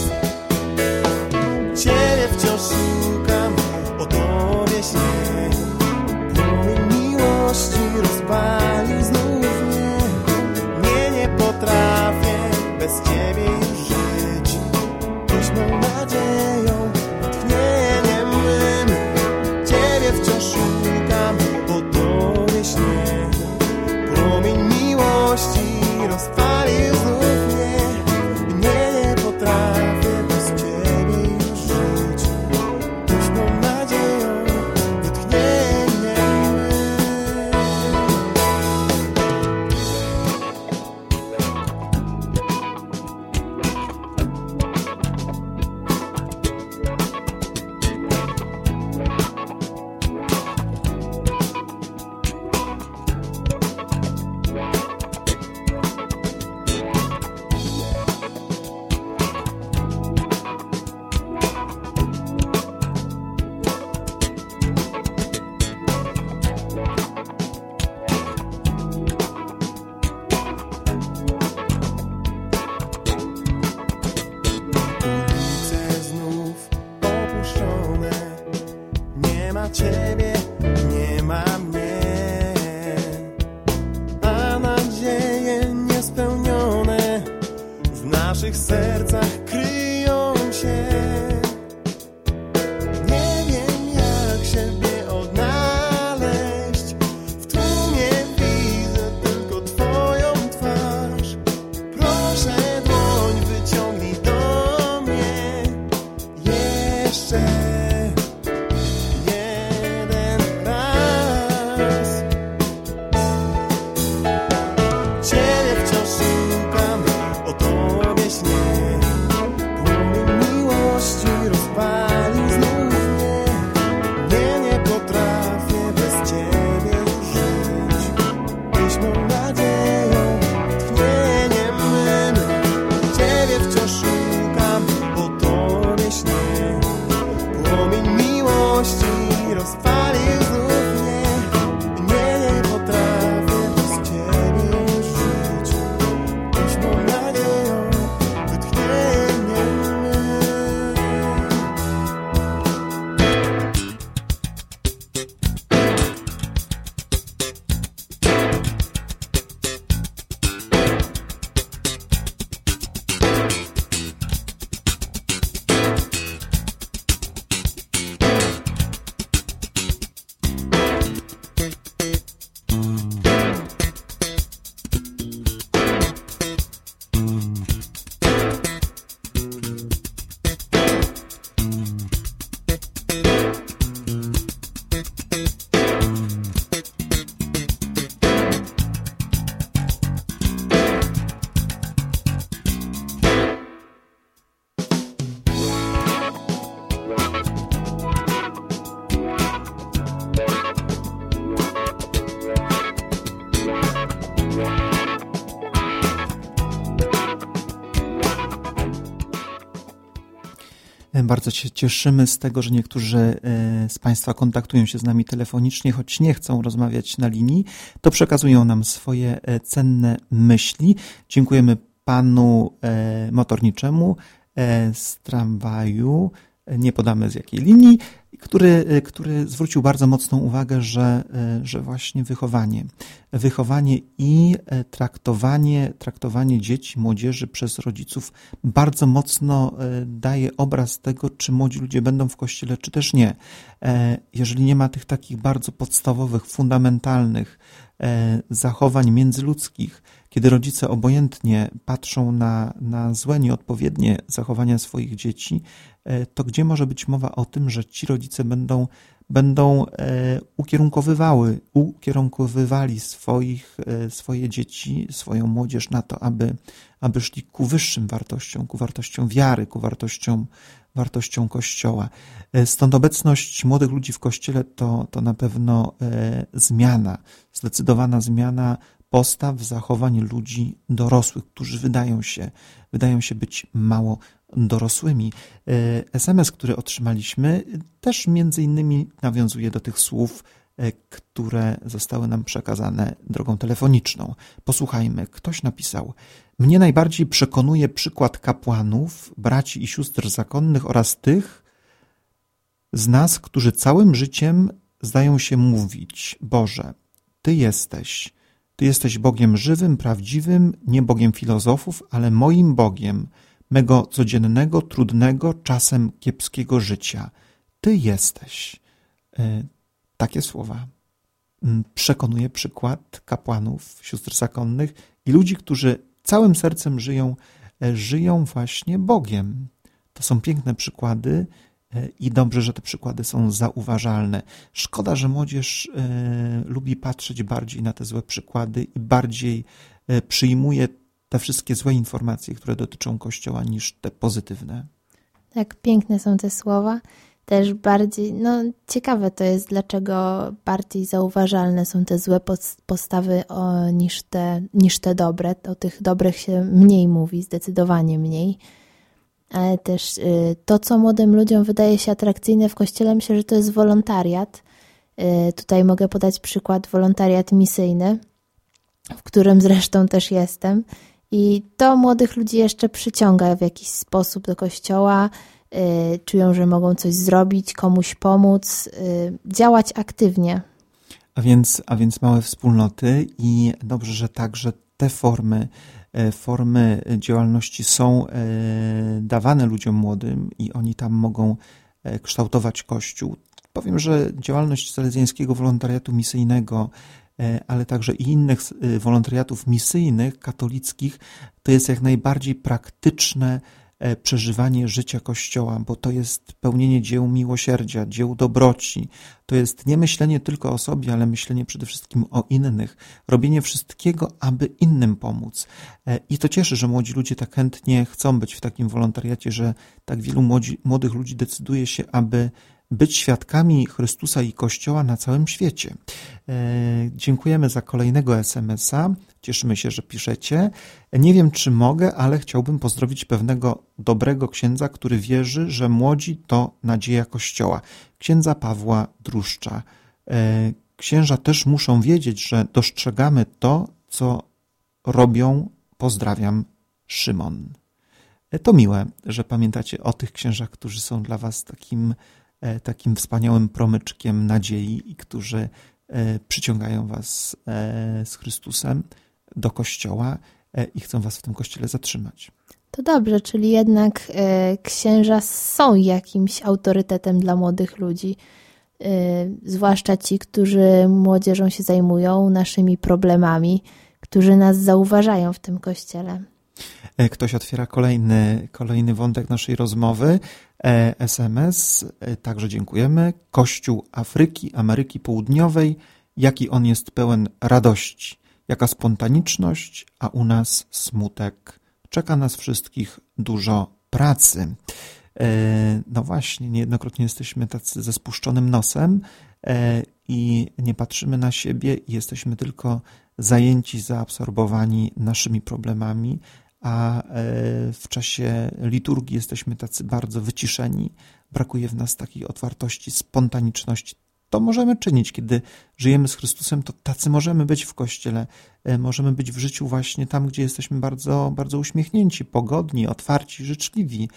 Ciebie wciąż szukam, o Tobie śnię. Płomień miłości rozpalił znów mnie. Nie, nie potrafię bez Ciebie już żyć. Byś mą nadzieją, tchnieniem mym. Ciebie wciąż szukam, o Tobie śnię. Płomień miłości rozpalił znów mnie. Nie, nie potrafię bez Ciebie już żyć. Byś mą nadzieją, wytchnieniem mym. Ulice znów opuszczone. Nie ma Ciebie, nie ma mnie. A nadzieje niespełnione w naszych sercach kryją się. Nie wiem, jak siebie odnaleźć. W tłumie widzę tylko Twoją twarz. Proszę, dłoń wyciągnij do mnie jeszcze jeden raz. Ciebie wciąż szukam, o Tobie śnię. Bardzo się cieszymy z tego, że niektórzy z Państwa kontaktują się z nami telefonicznie, choć nie chcą rozmawiać na linii, to przekazują nam swoje cenne myśli. Dziękujemy panu motorniczemu z tramwaju, nie podamy z jakiej linii, który, który zwrócił bardzo mocną uwagę, że, że właśnie wychowanie, wychowanie i traktowanie, traktowanie dzieci, młodzieży przez rodziców bardzo mocno daje obraz tego, czy młodzi ludzie będą w kościele, czy też nie. Jeżeli nie ma tych takich bardzo podstawowych, fundamentalnych zachowań międzyludzkich, kiedy rodzice obojętnie patrzą na, na złe, nieodpowiednie zachowania swoich dzieci, to gdzie może być mowa o tym, że ci rodzice będą, będą ukierunkowywały, ukierunkowywali swoich, swoje dzieci, swoją młodzież na to, aby, aby szli ku wyższym wartościom, ku wartościom wiary, ku wartościom, wartościom Kościoła. Stąd obecność młodych ludzi w Kościele to, to na pewno zmiana, zdecydowana zmiana postaw, zachowań ludzi dorosłych, którzy wydają się, wydają się być mało dorosłymi. es em es, który otrzymaliśmy, też między innymi nawiązuje do tych słów, które zostały nam przekazane drogą telefoniczną. Posłuchajmy. Ktoś napisał: mnie najbardziej przekonuje przykład kapłanów, braci i sióstr zakonnych oraz tych z nas, którzy całym życiem zdają się mówić: Boże, Ty jesteś, Ty jesteś Bogiem żywym, prawdziwym, nie Bogiem filozofów, ale moim Bogiem, mego codziennego, trudnego, czasem kiepskiego życia. Ty jesteś. Takie słowa przekonuje przykład kapłanów, sióstr zakonnych i ludzi, którzy całym sercem żyją, żyją właśnie Bogiem. To są piękne przykłady i dobrze, że te przykłady są zauważalne. Szkoda, że młodzież lubi patrzeć bardziej na te złe przykłady i bardziej przyjmuje te wszystkie złe informacje, które dotyczą Kościoła, niż te pozytywne. Tak, piękne są te słowa. Też bardziej, no ciekawe to jest, dlaczego bardziej zauważalne są te złe postawy o, niż, te, niż te dobre. O tych dobrych się mniej mówi, zdecydowanie mniej. Ale też y, to, co młodym ludziom wydaje się atrakcyjne w Kościele, myślę, że to jest wolontariat. Y, tutaj mogę podać przykład wolontariat misyjny, w którym zresztą też jestem. I to młodych ludzi jeszcze przyciąga w jakiś sposób do Kościoła. Y, czują, że mogą coś zrobić, komuś pomóc, y, działać aktywnie. A więc, a więc małe wspólnoty i dobrze, że także te formy, formy działalności są dawane ludziom młodym i oni tam mogą kształtować Kościół. Powiem, że działalność salezjańskiego wolontariatu misyjnego, ale także i innych wolontariatów misyjnych, katolickich, to jest jak najbardziej praktyczne przeżywanie życia Kościoła, bo to jest pełnienie dzieł miłosierdzia, dzieł dobroci. To jest nie myślenie tylko o sobie, ale myślenie przede wszystkim o innych. Robienie wszystkiego, aby innym pomóc. I to cieszy, że młodzi ludzie tak chętnie chcą być w takim wolontariacie, że tak wielu młodzi, młodych ludzi decyduje się, aby być świadkami Chrystusa i Kościoła na całym świecie. Dziękujemy za kolejnego es em es a. Cieszymy się, że piszecie. Nie wiem, czy mogę, ale chciałbym pozdrowić pewnego dobrego księdza, który wierzy, że młodzi to nadzieja Kościoła. Księdza Pawła Druszcza. Księża też muszą wiedzieć, że dostrzegamy to, co robią. Pozdrawiam, Szymon. To miłe, że pamiętacie o tych księżach, którzy są dla was takim takim wspaniałym promyczkiem nadziei i którzy przyciągają was z Chrystusem do Kościoła i chcą was w tym Kościele zatrzymać. To dobrze, czyli jednak księża są jakimś autorytetem dla młodych ludzi, zwłaszcza ci, którzy młodzieżą się zajmują, naszymi problemami, którzy nas zauważają w tym Kościele. Ktoś otwiera kolejny, kolejny wątek naszej rozmowy. es em es, także dziękujemy. Kościół Afryki, Ameryki Południowej, jaki on jest pełen radości, jaka spontaniczność, a u nas smutek. Czeka nas wszystkich dużo pracy. No właśnie, niejednokrotnie jesteśmy tacy ze spuszczonym nosem i nie patrzymy na siebie i jesteśmy tylko zajęci, zaabsorbowani naszymi problemami, a w czasie liturgii jesteśmy tacy bardzo wyciszeni, brakuje w nas takiej otwartości, spontaniczności. To możemy czynić, kiedy żyjemy z Chrystusem, to tacy możemy być w Kościele, możemy być w życiu właśnie tam, gdzie jesteśmy bardzo, bardzo uśmiechnięci, pogodni, otwarci, życzliwi.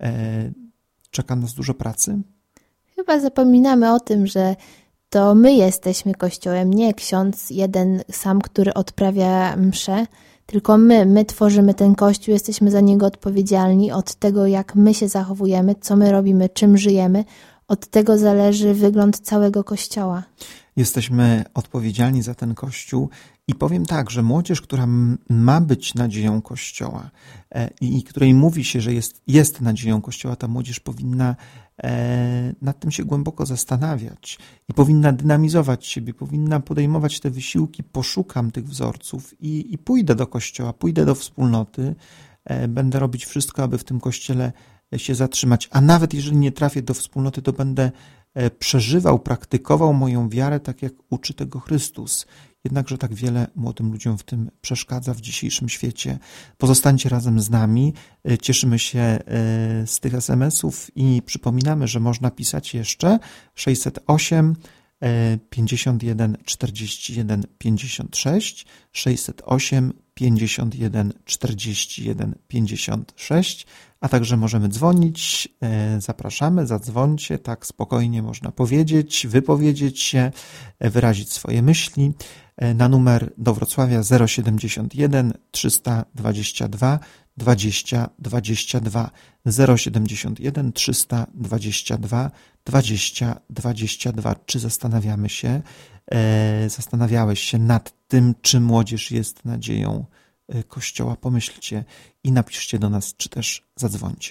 Czeka nas dużo pracy? Chyba zapominamy o tym, że to my jesteśmy Kościołem, nie ksiądz jeden sam, który odprawia mszę, tylko my, my tworzymy ten Kościół, jesteśmy za niego odpowiedzialni. Od tego, jak my się zachowujemy, co my robimy, czym żyjemy, od tego zależy wygląd całego Kościoła. Jesteśmy odpowiedzialni za ten Kościół i powiem tak, że młodzież, która ma być nadzieją Kościoła i której mówi się, że jest, jest nadzieją Kościoła, ta młodzież powinna nad tym się głęboko zastanawiać i powinna dynamizować siebie, powinna podejmować te wysiłki, poszukam tych wzorców i, i pójdę do Kościoła, pójdę do wspólnoty, będę robić wszystko, aby w tym Kościele się zatrzymać, a nawet jeżeli nie trafię do wspólnoty, to będę przeżywał, praktykował moją wiarę tak, jak uczy tego Chrystus. Jednakże tak wiele młodym ludziom w tym przeszkadza w dzisiejszym świecie. Pozostańcie razem z nami, cieszymy się z tych es em esów i przypominamy, że można pisać jeszcze sześćset osiem pięćdziesiąt jeden czterdzieści jeden pięćdziesiąt sześć, sześćset osiem pięćdziesiąt jeden czterdzieści jeden pięćdziesiąt sześć, a także możemy dzwonić, zapraszamy, zadzwońcie, tak spokojnie można powiedzieć, wypowiedzieć się, wyrazić swoje myśli na numer do Wrocławia zero siedemdziesiąt jeden trzysta dwadzieścia dwa dwadzieścia dwadzieścia dwa, zero siedemdziesiąt jeden trzysta dwadzieścia dwa dwadzieścia dwadzieścia dwa. Czy zastanawiamy się, e, zastanawiałeś się nad tym, czy młodzież jest nadzieją Kościoła? Pomyślcie i napiszcie do nas, czy też zadzwońcie.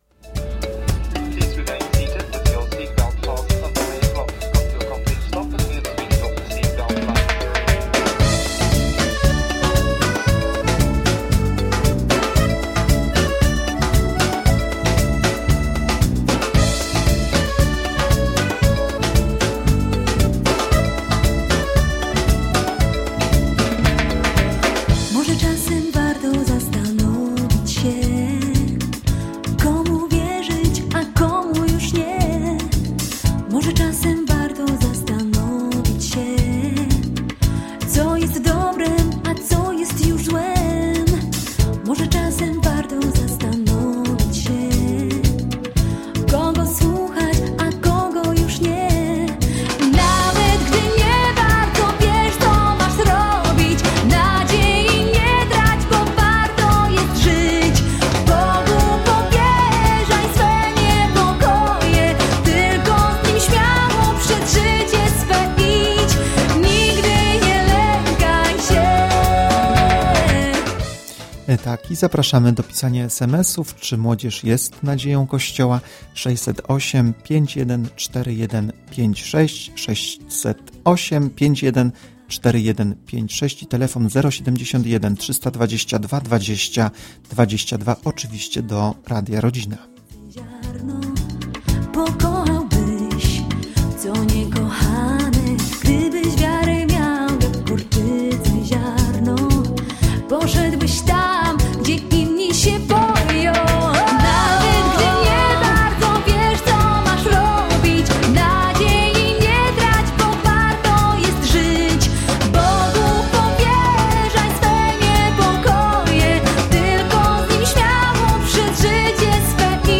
Tak, i zapraszamy do pisania es em esów, czy młodzież jest nadzieją Kościoła, sześćset osiem pięćdziesiąt jeden czterdzieści jeden pięćdziesiąt sześć, sześćset osiem pięćdziesiąt jeden czterdzieści jeden pięćdziesiąt sześć i telefon zero siedemdziesiąt jeden trzysta dwadzieścia dwa dwadzieścia dwadzieścia dwa, oczywiście do Radia Rodzina. Pokochałbyś, co niekochany, gdybyś wiarę miał jak kurczycy ziarno, poszedłbyś tam, gdzie inni się boją. Nawet gdy nie bardzo wiesz, co masz robić, nadziei nie trać, bo warto jest żyć. Bogu powierzaj swe niepokoje, tylko z Nim śmiało przed życie swe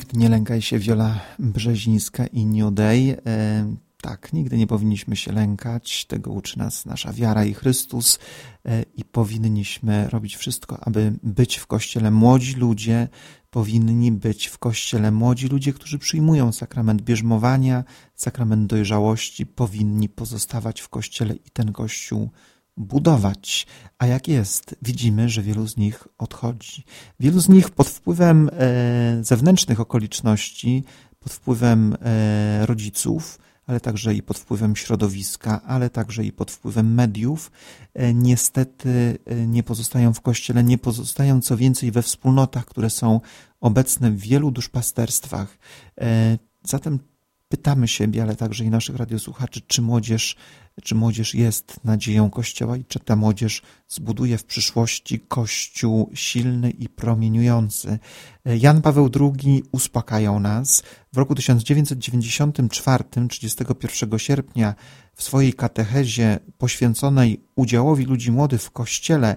Nigdy nie lękaj się, Wiola Brzezińska i New Day. E, tak, nigdy nie powinniśmy się lękać. Tego uczy nas nasza wiara i Chrystus e, i powinniśmy robić wszystko, aby być w Kościele. Młodzi ludzie powinni być w Kościele. Młodzi ludzie, którzy przyjmują sakrament bierzmowania, sakrament dojrzałości, powinni pozostawać w Kościele i ten Kościół budować. A jak jest? Widzimy, że wielu z nich odchodzi. Wielu z nich pod wpływem e, zewnętrznych okoliczności, pod wpływem e, rodziców, ale także i pod wpływem środowiska, ale także i pod wpływem mediów, e, niestety e, nie pozostają w Kościele, nie pozostają co więcej we wspólnotach, które są obecne w wielu duszpasterstwach. E, zatem pytamy siebie, ale także i naszych radiosłuchaczy, czy młodzież, czy młodzież jest nadzieją Kościoła i czy ta młodzież zbuduje w przyszłości Kościół silny i promieniujący. Jan Paweł drugi uspokajał nas. W roku tysiąc dziewięćset dziewięćdziesiątym czwartym, trzydziestego pierwszego sierpnia, w swojej katechezie poświęconej udziałowi ludzi młodych w Kościele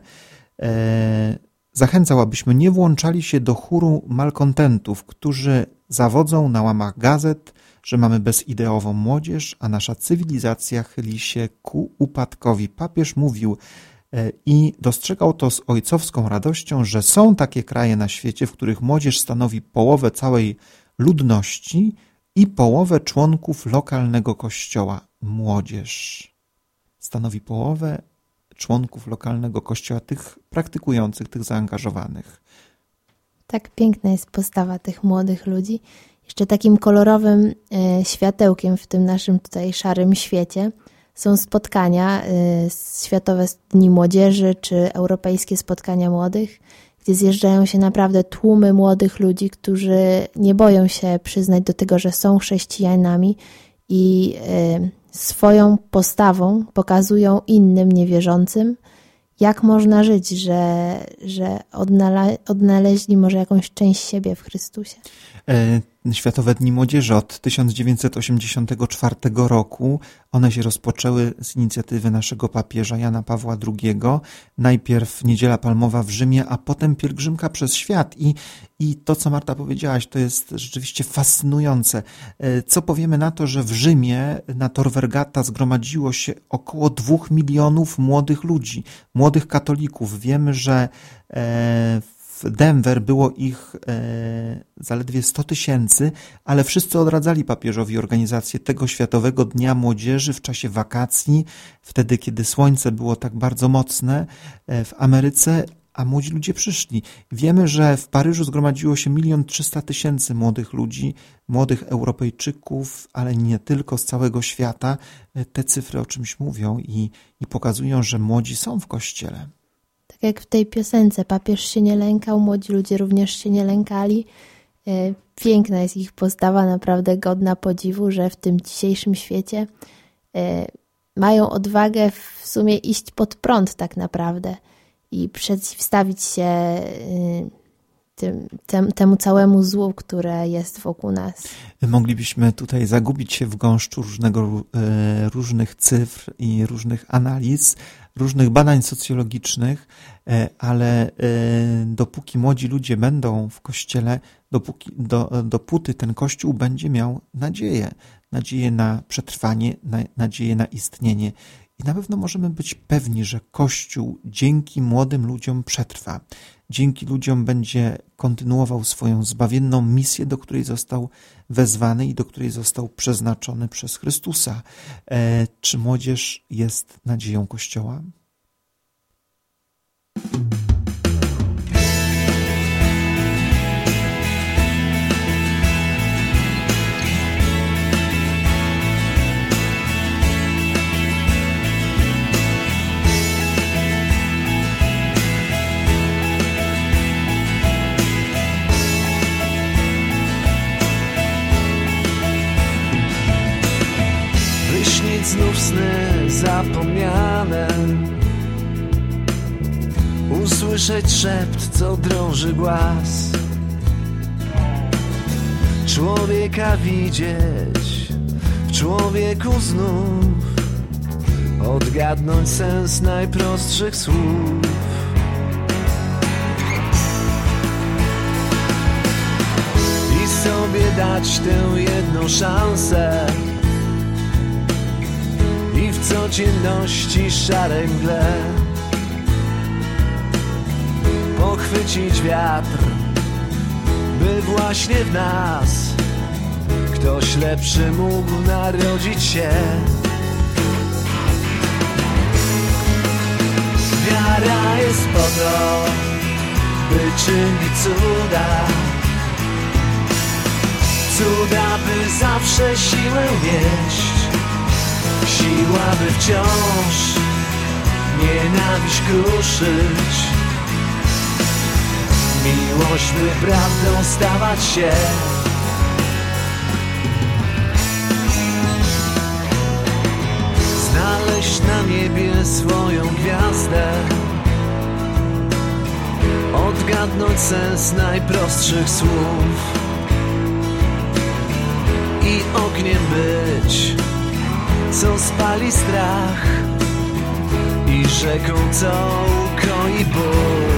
e, zachęcał, abyśmy nie włączali się do chóru malkontentów, którzy zawodzą na łamach gazet, że mamy bezideową młodzież, a nasza cywilizacja chyli się ku upadkowi. Papież mówił i dostrzegał to z ojcowską radością, że są takie kraje na świecie, w których młodzież stanowi połowę całej ludności i połowę członków lokalnego kościoła. Młodzież stanowi połowę członków lokalnego kościoła, tych praktykujących, tych zaangażowanych. Tak piękna jest postawa tych młodych ludzi. Jeszcze takim kolorowym e, światełkiem w tym naszym tutaj szarym świecie są spotkania, e, Światowe Dni Młodzieży czy Europejskie Spotkania Młodych, gdzie zjeżdżają się naprawdę tłumy młodych ludzi, którzy nie boją się przyznać do tego, że są chrześcijanami i e, swoją postawą pokazują innym niewierzącym, jak można żyć, że, że odnale, odnaleźli może jakąś część siebie w Chrystusie. Światowe Dni Młodzieży od tysiąc dziewięćset osiemdziesiątego czwartego roku. One się rozpoczęły z inicjatywy naszego papieża Jana Pawła drugiego. Najpierw Niedziela Palmowa w Rzymie, a potem pielgrzymka przez świat. I, i to, co Marta powiedziałaś, to jest rzeczywiście fascynujące. Co powiemy na to, że w Rzymie na Tor Vergata zgromadziło się około dwóch milionów młodych ludzi, młodych katolików. Wiemy, że e, w Denver było ich e, zaledwie sto tysięcy, ale wszyscy odradzali papieżowi organizację tego Światowego Dnia Młodzieży w czasie wakacji, wtedy kiedy słońce było tak bardzo mocne e, w Ameryce, a młodzi ludzie przyszli. Wiemy, że w Paryżu zgromadziło się milion trzysta tysięcy młodych ludzi, młodych Europejczyków, ale nie tylko, z całego świata. E, te cyfry o czymś mówią i, i pokazują, że młodzi są w Kościele. Tak jak w tej piosence, papież się nie lękał, młodzi ludzie również się nie lękali. Piękna jest ich postawa, naprawdę godna podziwu, że w tym dzisiejszym świecie mają odwagę w sumie iść pod prąd tak naprawdę i przeciwstawić się tym, tem, temu całemu złu, które jest wokół nas. Moglibyśmy tutaj zagubić się w gąszczu różnego, różnych cyfr i różnych analiz, różnych badań socjologicznych, ale dopóki młodzi ludzie będą w Kościele, dopóki, do, dopóty ten Kościół będzie miał nadzieję, nadzieję na przetrwanie, na, nadzieję na istnienie. I na pewno możemy być pewni, że Kościół dzięki młodym ludziom przetrwa. Dzięki ludziom będzie kontynuował swoją zbawienną misję, do której został wezwany i do której został przeznaczony przez Chrystusa. E, czy młodzież jest nadzieją Kościoła? Znów sny zapomniane, usłyszeć szept, co drąży głaz, człowieka widzieć w człowieku znów, odgadnąć sens najprostszych słów. I sobie dać tę jedną szansę i w codzienności szarej mgle pochwycić wiatr, by właśnie w nas ktoś lepszy mógł narodzić się. Wiara jest po to, by czynić cuda, cuda, by zawsze siłę nieść, siła, by wciąż nienawiść kruszyć, miłość, by prawdą stawać się. Znaleźć na niebie swoją gwiazdę, odgadnąć sens najprostszych słów i ogniem być, co spali strach i rzeką, co ukoi ból.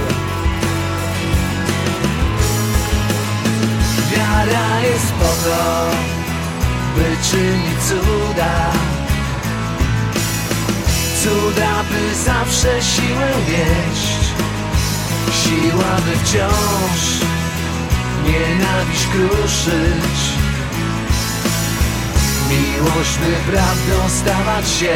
Wiara jest po to, by czynić cuda, cuda, by zawsze siłę nieść, siła, by wciąż nienawiść kruszyć, miłość, by prawdą stawać się.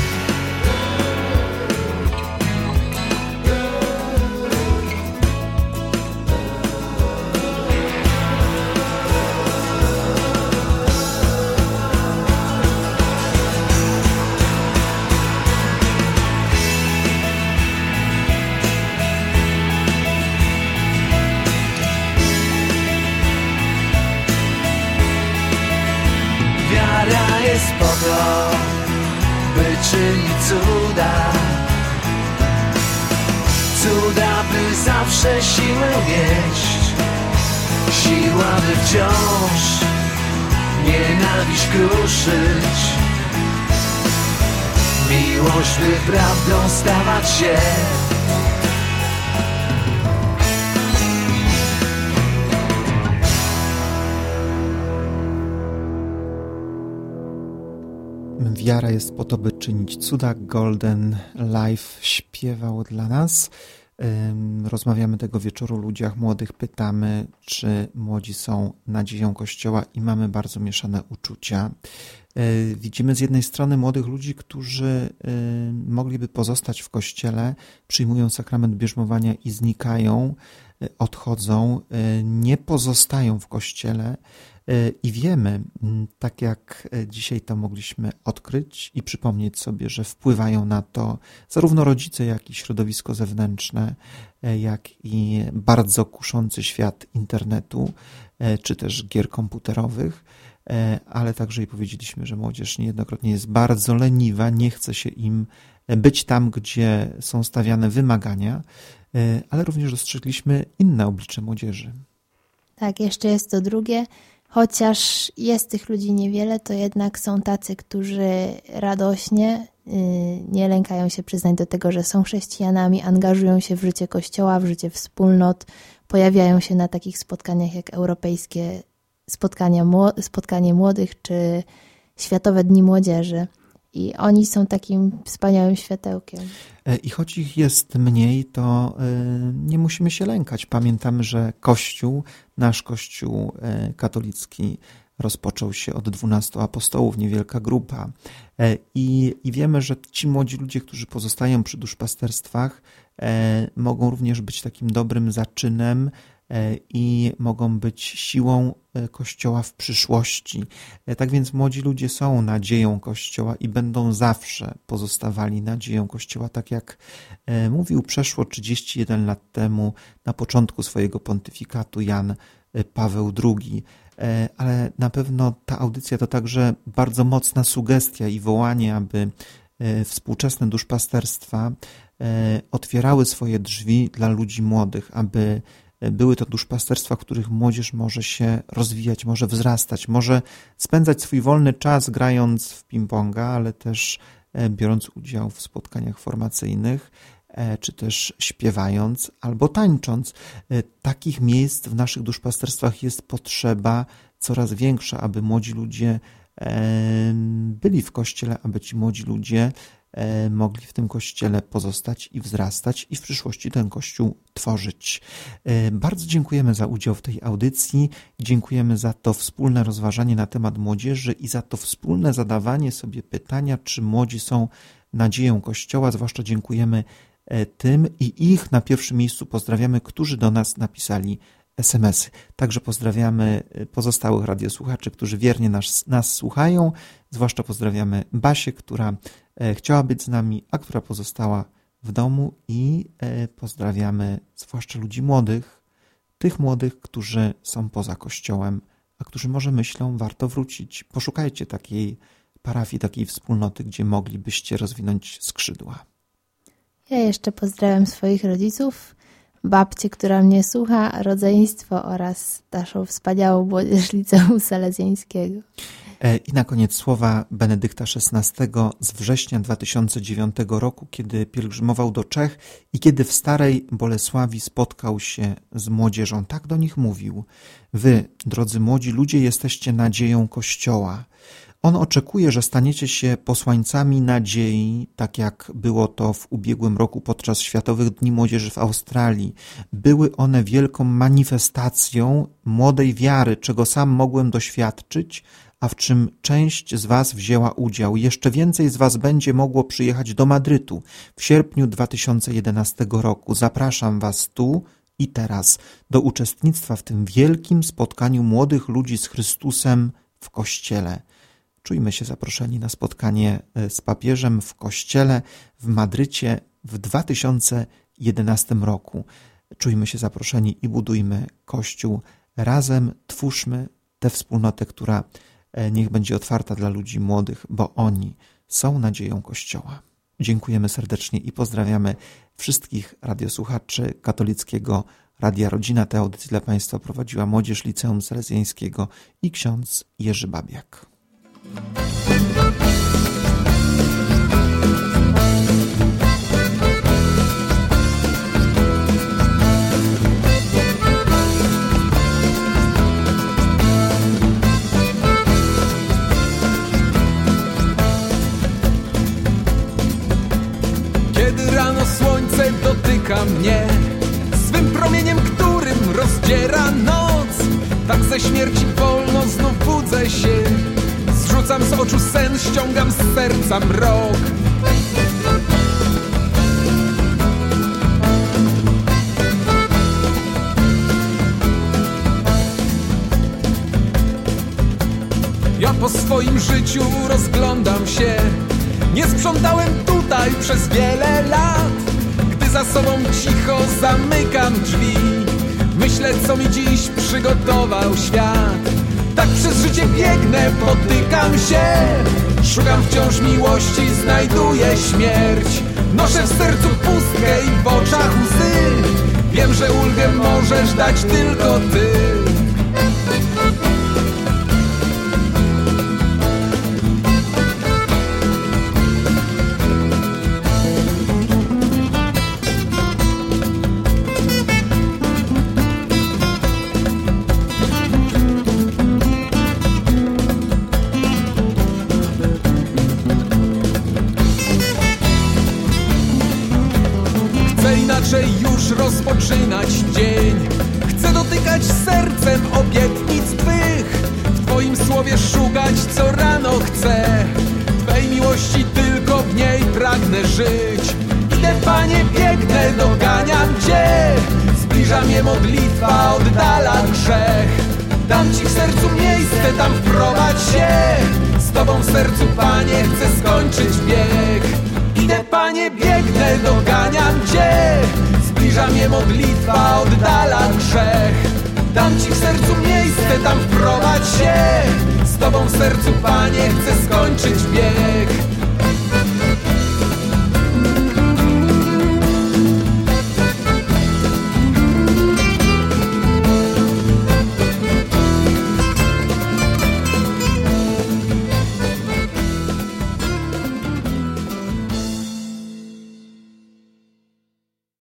Jest po to, by czynić cuda, cuda, by zawsze siłę nieść, siła, by wciąż nienawiść kruszyć, miłość, by prawdą stawać się. Wiara jest po to, by czynić cuda. Golden Life śpiewał dla nas. Rozmawiamy tego wieczoru o ludziach młodych. Pytamy, czy młodzi są nadzieją Kościoła i mamy bardzo mieszane uczucia. Widzimy z jednej strony młodych ludzi, którzy mogliby pozostać w Kościele, przyjmują sakrament bierzmowania i znikają, odchodzą, nie pozostają w Kościele. I wiemy, tak jak dzisiaj to mogliśmy odkryć i przypomnieć sobie, że wpływają na to zarówno rodzice, jak i środowisko zewnętrzne, jak i bardzo kuszący świat internetu, czy też gier komputerowych, ale także i powiedzieliśmy, że młodzież niejednokrotnie jest bardzo leniwa, nie chce się im być tam, gdzie są stawiane wymagania, ale również dostrzegliśmy inne oblicze młodzieży. Tak, jeszcze jest to drugie. Chociaż jest tych ludzi niewiele, to jednak są tacy, którzy radośnie, nie lękają się przyznać do tego, że są chrześcijanami, angażują się w życie Kościoła, w życie wspólnot, pojawiają się na takich spotkaniach jak europejskie spotkania, spotkanie młodych czy Światowe Dni Młodzieży. I oni są takim wspaniałym światełkiem. I choć ich jest mniej, to nie musimy się lękać. Pamiętamy, że Kościół, nasz Kościół katolicki rozpoczął się od dwunastu apostołów, niewielka grupa. I, I wiemy, że ci młodzi ludzie, którzy pozostają przy duszpasterstwach, mogą również być takim dobrym zaczynem i mogą być siłą Kościoła w przyszłości. Tak więc młodzi ludzie są nadzieją Kościoła i będą zawsze pozostawali nadzieją Kościoła, tak jak mówił przeszło trzydzieści jeden lat temu na początku swojego pontyfikatu Jan Paweł drugi. Ale na pewno ta audycja to także bardzo mocna sugestia i wołanie, aby współczesne duszpasterstwa otwierały swoje drzwi dla ludzi młodych, aby były to duszpasterstwa, w których młodzież może się rozwijać, może wzrastać, może spędzać swój wolny czas grając w ping-ponga, ale też biorąc udział w spotkaniach formacyjnych, czy też śpiewając albo tańcząc. Takich miejsc w naszych duszpasterstwach jest potrzeba coraz większa, aby młodzi ludzie byli w Kościele, aby ci młodzi ludzie mogli w tym Kościele pozostać i wzrastać i w przyszłości ten Kościół tworzyć. Bardzo dziękujemy za udział w tej audycji, dziękujemy za to wspólne rozważanie na temat młodzieży i za to wspólne zadawanie sobie pytania, czy młodzi są nadzieją Kościoła. Zwłaszcza dziękujemy tym i ich na pierwszym miejscu pozdrawiamy, którzy do nas napisali es em esy. Także pozdrawiamy pozostałych radiosłuchaczy, którzy wiernie nas, nas słuchają. Zwłaszcza pozdrawiamy Basię, która chciała być z nami, a która pozostała w domu, i pozdrawiamy zwłaszcza ludzi młodych, tych młodych, którzy są poza Kościołem, a którzy może myślą, warto wrócić. Poszukajcie takiej parafii, takiej wspólnoty, gdzie moglibyście rozwinąć skrzydła. Ja jeszcze pozdrawiam swoich rodziców, babcię, która mnie słucha, rodzeństwo oraz naszą wspaniałą młodzież Liceum Salezjańskiego. I na koniec słowa Benedykta szesnastego z września dwa tysiące dziewiątego roku, kiedy pielgrzymował do Czech i kiedy w Starej Bolesławi spotkał się z młodzieżą. Tak do nich mówił: wy, drodzy młodzi ludzie, jesteście nadzieją Kościoła. On oczekuje, że staniecie się posłańcami nadziei, tak jak było to w ubiegłym roku podczas Światowych Dni Młodzieży w Australii. Były one wielką manifestacją młodej wiary, czego sam mogłem doświadczyć, a w czym część z was wzięła udział. Jeszcze więcej z was będzie mogło przyjechać do Madrytu w sierpniu dwa tysiące jedenastego roku. Zapraszam was tu i teraz do uczestnictwa w tym wielkim spotkaniu młodych ludzi z Chrystusem w Kościele. Czujmy się zaproszeni na spotkanie z papieżem w Kościele w Madrycie w dwa tysiące jedenastym roku. Czujmy się zaproszeni i budujmy Kościół razem. Twórzmy tę wspólnotę, która niech będzie otwarta dla ludzi młodych, bo oni są nadzieją Kościoła. Dziękujemy serdecznie i pozdrawiamy wszystkich radiosłuchaczy Katolickiego Radia Rodzina. Tę audycję dla Państwa prowadziła Młodzież Liceum Salezjańskiego i ksiądz Jerzy Babiak. Kiedy rano słońce dotyka mnie swym promieniem, którym rozdziera noc, tak ze śmierci wolno znów budzę się. Zrzucam z oczu sen, ściągam z serca mrok. Ja po swoim życiu rozglądam się. Nie sprzątałem tutaj przez wiele lat. Gdy za sobą cicho zamykam drzwi, myślę, co mi dziś przygotował świat. Tak przez życie biegnę, potykam się. Szukam wciąż miłości, znajduję śmierć. Noszę w sercu pustkę i w oczach łzy. Wiem, że ulgę możesz dać tylko Ty. Już rozpoczynać dzień. Chcę dotykać sercem obietnic Twych. W Twoim słowie szukać co rano chcę. Twej miłości tylko w niej pragnę żyć. Idę, Panie, biegnę, doganiam Cię. Zbliża mnie modlitwa, oddala grzech. Dam Ci w sercu miejsce, tam wprowadź się. Z Tobą w sercu, Panie, chcę skończyć bieg. Idę, Panie, biegnę, doganiam Cię. Zbliża mnie modlitwa, oddala grzech. Dam Ci w sercu miejsce, tam wprowadź się. Z Tobą w sercu, Panie, chcę skończyć bieg.